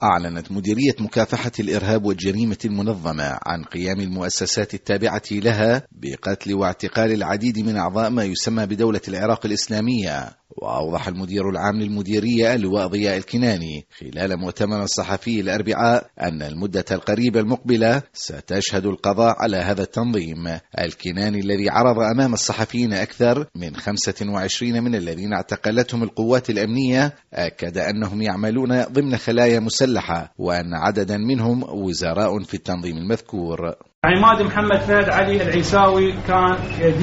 أعلنت مديرية مكافحة الإرهاب والجريمة المنظمة عن قيام المؤسسات التابعة لها بقتل واعتقال العديد من أعضاء ما يسمى بدولة العراق الإسلامية. وأوضح المدير العام للمديرية اللواء ضياء الكناني خلال مؤتمر صحفي الأربعاء أن المدة القريبة المقبلة ستشهد القضاء على هذا التنظيم. الكناني الذي عرض أمام الصحفيين أكثر من 25 من الذين اعتقلتهم القوات الأمنية أكد أنهم يعملون ضمن خلايا مسلحة وأن عددا منهم وزراء في التنظيم المذكور. عماد محمد فهد علي العيساوي كان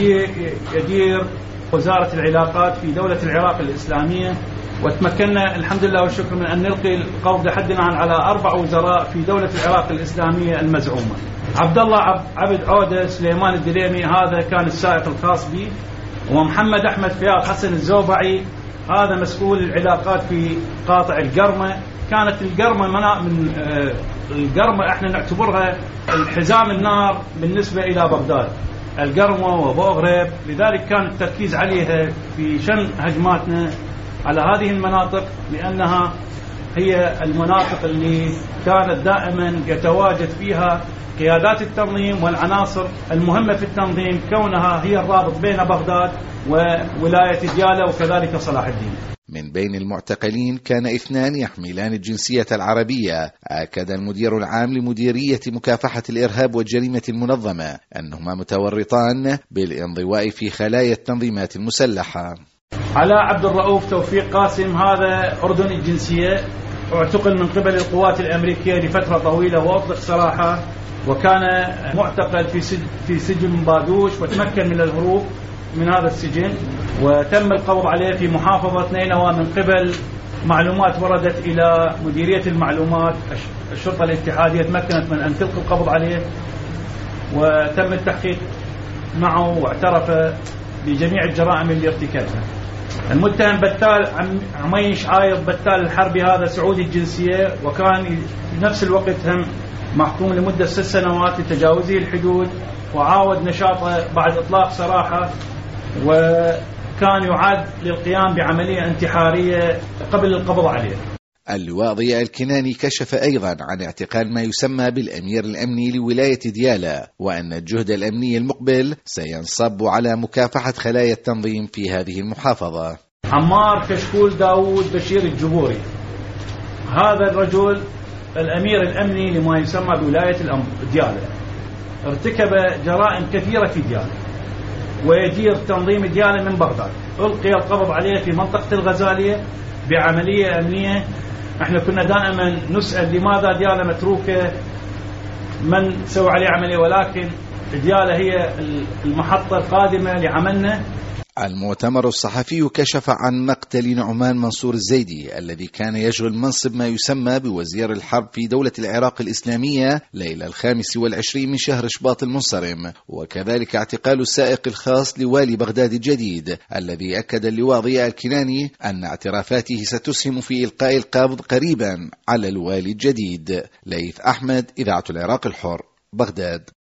يدير وزارة العلاقات في دولة العراق الإسلامية، وتمكنا الحمد لله والشكر من أن نلقي القبض حد الآن على 4 وزراء في دولة العراق الإسلامية المزعومة. عبد الله عبد عودة سليمان الدليمي هذا كان السائق الخاص به، ومحمد أحمد فياض حسن الزوبعي هذا مسؤول العلاقات في قاطع القرمة. كانت القرمة من القرمة احنا نعتبرها الحزام النار بالنسبة إلى بغداد، القرمة وبوغريب، لذلك كان التركيز عليها في شن هجماتنا على هذه المناطق، لأنها هي المناطق اللي كانت دائما يتواجد فيها قيادات التنظيم والعناصر المهمة في التنظيم، كونها هي الرابط بين بغداد وولاية ديالى وكذلك صلاح الدين. من بين المعتقلين كان 2 يحملان الجنسية العربية. أكد المدير العام لمديرية مكافحة الإرهاب والجريمة المنظمة أنهما متورطان بالانضواء في خلايا التنظيمات المسلحة. علاء عبد الرؤوف توفيق قاسم هذا أردني الجنسية، اعتقل من قبل القوات الأمريكية لفترة طويلة وأطلق سراحه، وكان معتقل في سجن بادوش، وتمكن من الهروب من هذا السجن، وتم القبض عليه في محافظة نينوى من قبل معلومات وردت إلى مديرية المعلومات. الشرطة الاتحادية تمكنت من أن تلقي القبض عليه، وتم التحقيق معه واعترف بجميع الجرائم اللي ارتكبها. المتهم بتال عميش عايض بتال الحربي هذا سعودي الجنسية، وكان في نفس الوقت هم محكوم لمدة 6 سنوات لتجاوزه الحدود، وعاود نشاطه بعد إطلاق سراحه، وكان يعاد للقيام بعملية انتحارية قبل القبض عليه. اللواء ضياء الكناني كشف أيضا عن اعتقال ما يسمى بالأمير الأمني لولاية ديالى، وأن الجهد الأمني المقبل سينصب على مكافحة خلايا التنظيم في هذه المحافظة. عمار كشكول داود بشير الجبوري هذا الرجل الأمير الأمني لما يسمى بولاية ديالى، ارتكب جرائم كثيرة في ديالى ويدير تنظيم ديالى من بغداد. ألقي القبض عليه في منطقة الغزالية بعملية أمنية. احنا كنا دائما نسأل لماذا ديالى متروكة، من سوى عليه عملية، ولكن ديالى هي المحطة القادمة لعملنا. المؤتمر الصحفي كشف عن مقتل نعمان منصور الزيدي الذي كان يشغل منصب ما يسمى بوزير الحرب في دولة العراق الإسلامية ليلة 25 من شهر شباط المنصرم، وكذلك اعتقال السائق الخاص لوالي بغداد الجديد الذي أكد اللواء ضياء الكناني أن اعترافاته ستسهم في إلقاء القبض قريبا على الوالي الجديد. ليث أحمد، إذاعة العراق الحر، بغداد.